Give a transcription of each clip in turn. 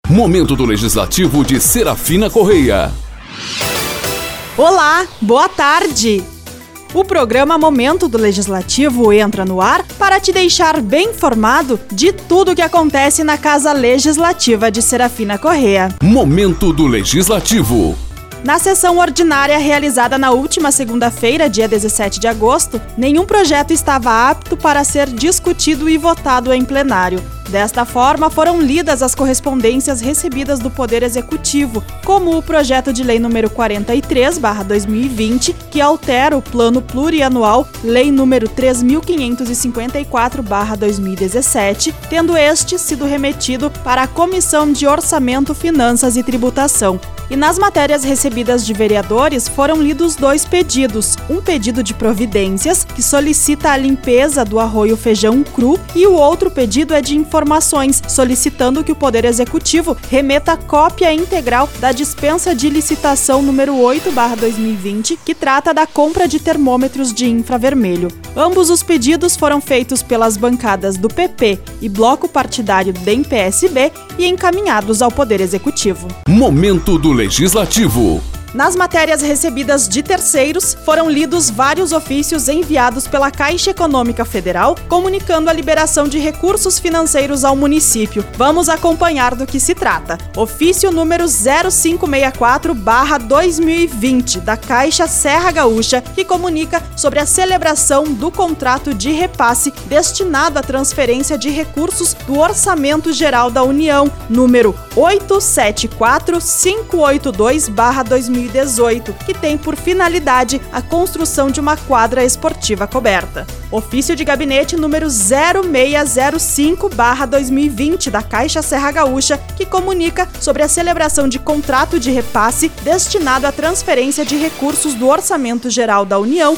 Momento do Legislativo de Serafina Correia. Olá, boa tarde! O programa Momento do Legislativo entra no ar para te deixar bem informado de tudo o que acontece na Casa Legislativa de Serafina Correia. Momento do Legislativo. Na sessão ordinária realizada na última segunda-feira, dia 17 de agosto, nenhum projeto estava apto para ser discutido e votado em plenário. Desta forma, foram lidas as correspondências recebidas do Poder Executivo, como o projeto de lei número 43/2020, que altera o Plano Plurianual, lei número 3.554/2017, tendo este sido remetido para a Comissão de Orçamento, Finanças e Tributação. E nas matérias recebidas de vereadores foram lidos 2 pedidos. Um pedido de providências, que solicita a limpeza do arroio Feijão Cru, e o outro pedido é de informações, solicitando que o Poder Executivo remeta cópia integral da dispensa de licitação número 8/2020, que trata da compra de termômetros de infravermelho. Ambos os pedidos foram feitos pelas bancadas do PP e Bloco Partidário DEM PSB e encaminhados ao Poder Executivo. Momento do Legislativo. Nas matérias recebidas de terceiros, foram lidos vários ofícios enviados pela Caixa Econômica Federal, comunicando a liberação de recursos financeiros ao município. Vamos acompanhar do que se trata. Ofício número 0564/2020, da Caixa Serra Gaúcha, que comunica sobre a celebração do contrato de repasse destinado à transferência de recursos do Orçamento Geral da União, número 874582/2018, que tem por finalidade a construção de uma quadra esportiva coberta. Ofício de gabinete número 0605/2020 da Caixa Serra Gaúcha, que comunica sobre a celebração de contrato de repasse destinado à transferência de recursos do Orçamento Geral da União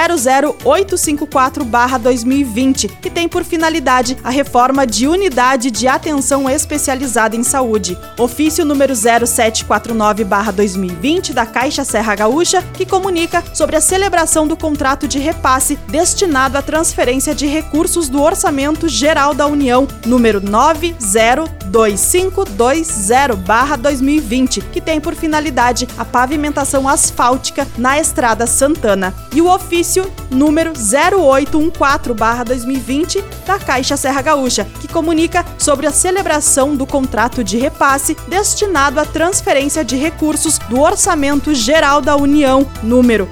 00854/2020, que tem por finalidade a reforma de unidade de atenção especializada em saúde. Ofício número 0749/2020 da Caixa Serra Gaúcha, que comunica sobre a celebração do contrato de repasse destinado à transferência de recursos do Orçamento Geral da União, número 902520/2020, que tem por finalidade a pavimentação asfáltica na Estrada Santana. E o ofício número 0814/2020 da Caixa Serra Gaúcha, que comunica sobre a celebração do contrato de repasse destinado à transferência de recursos do Orçamento Geral da União, número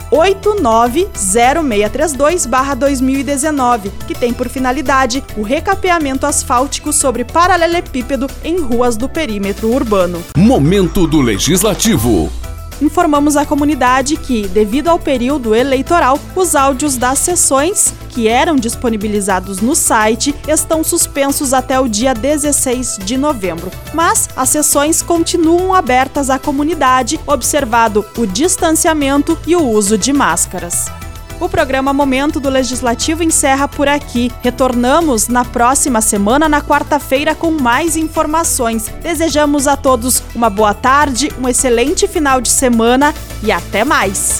890632/2019, que tem por finalidade o recapeamento asfáltico sobre paralelepípedo em ruas do perímetro urbano. Momento do Legislativo. Informamos à comunidade que, devido ao período eleitoral, os áudios das sessões que eram disponibilizados no site estão suspensos até o dia 16 de novembro. Mas as sessões continuam abertas à comunidade, observado o distanciamento e o uso de máscaras. O programa Momento do Legislativo encerra por aqui. Retornamos na próxima semana, na quarta-feira, com mais informações. Desejamos a todos uma boa tarde, um excelente final de semana e até mais.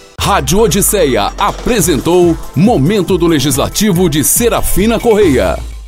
Rádio Odisseia apresentou Momento do Legislativo de Serafina Correia.